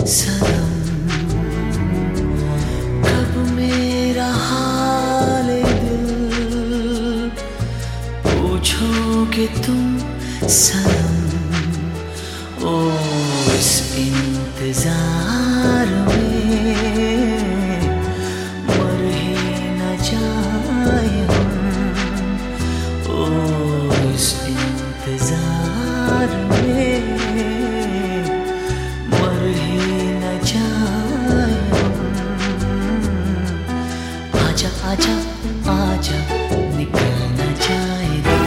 सनम, कब मेरा हाल दिल पूछोगे तुम सनम। ओ इस इंतजार में मर ही न जाए हम। ओ इस इंतजार में मर ही न जाए हम। आजा आजा आजा निकल न जाए दिल।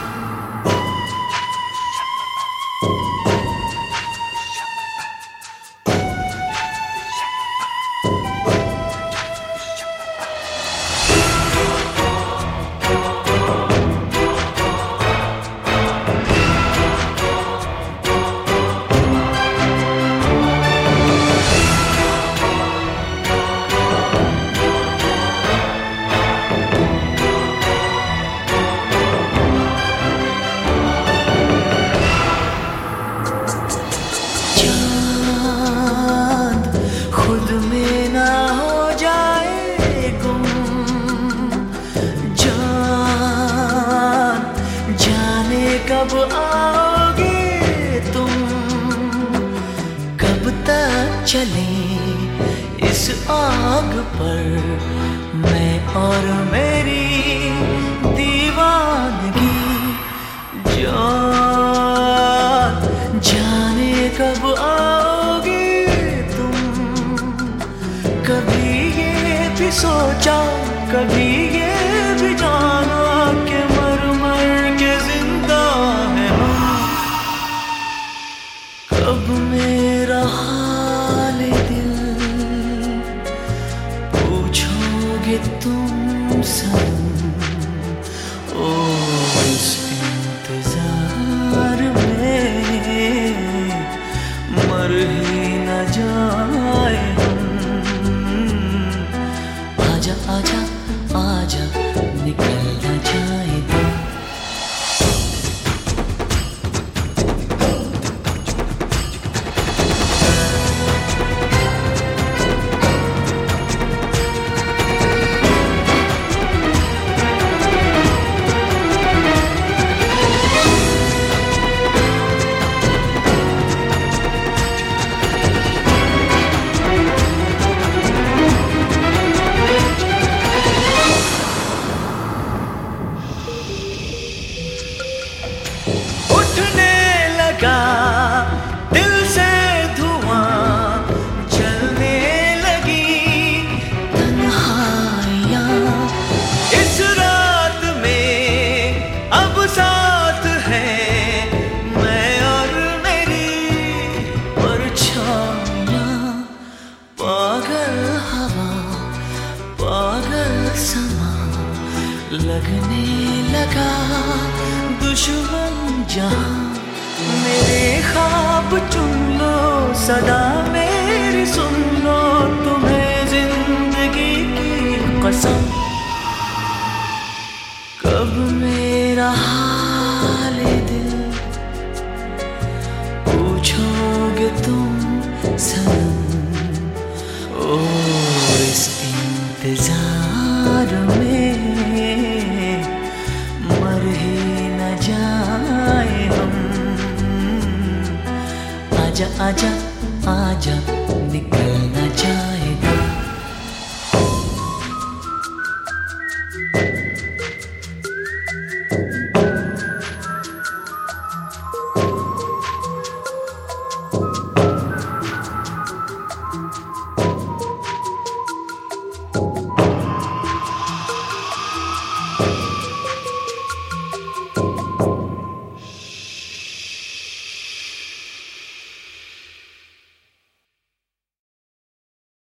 कब आओगे तुम, कब तक चले इस आग पर मैं और मेरी दीवानगी। जाने कब आओगे तुम, कभी ये भी सोचा कभी ये भी जाना कि मर मर के जिंदा है हम। कब मेरा हाल दिल पूछोगे तुम सनम। ओ इस इंतजार में मर ही न जाए हम। आजा आजा आजा निकल न जाए दिल। दिल से धुआं जलने लगी तन्हाइयाँ इस रात में अब साथ है मैं और मेरी परछाइयाँ। पागल हवा पागल समा लगने लगा दुश्मन जहाँ। मेरे ख्वाब चुन लो सदा मेरी सुन लो तुम्हें जिंदगी की कसम। कब मेरा हाल दिल पूछोगे तुम।